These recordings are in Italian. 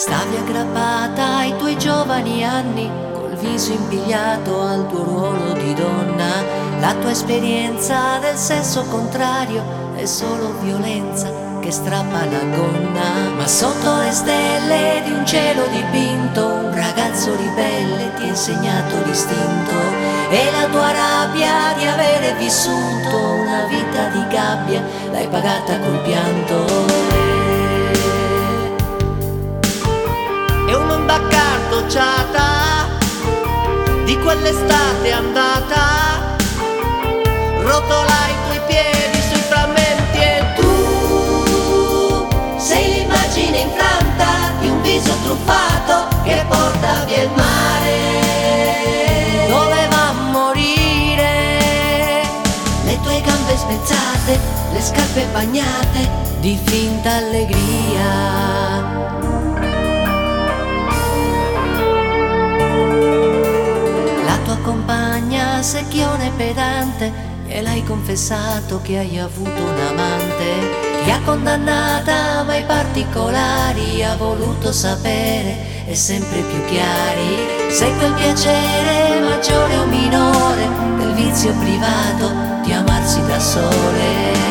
Stavi aggrappata ai tuoi giovani anni, col viso impigliato al tuo ruolo di donna. La tua esperienza del sesso contrario è solo violenza che strappa la gonna. Ma sotto le stelle di un cielo dipinto, un ragazzo ribelle ti ha insegnato l'istinto. E la tua rabbia di avere vissuto una vita di gabbia l'hai pagata col pianto. E una baccardocciata di quell'estate andata rotola i tuoi piedi sui frammenti. E tu sei l'immagine infranta di un viso truffato che porta via il mare. Doveva morire, le tue gambe spezzate, le scarpe bagnate di finta allegria. Compagna secchione pedante, gliel'hai confessato che hai avuto un amante. Ti ha condannata ma i particolari ha voluto sapere e sempre più chiari. Se quel piacere maggiore o minore del vizio privato di amarsi da sole.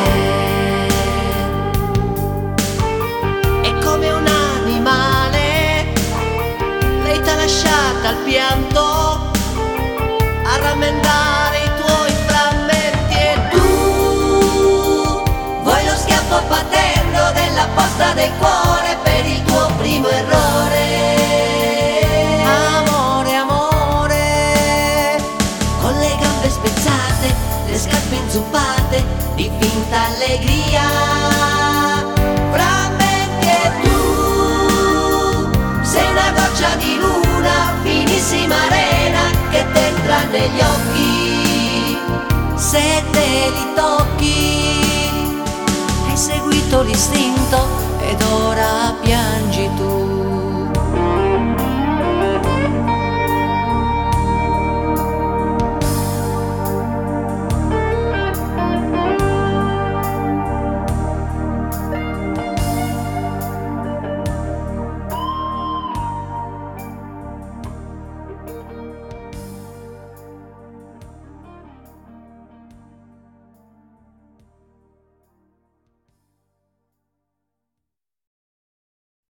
E come un animale lei t'ha lasciata al pianto a rammendare i tuoi frammenti. E tu vuoi lo schiaffo paterno della posta del cuore.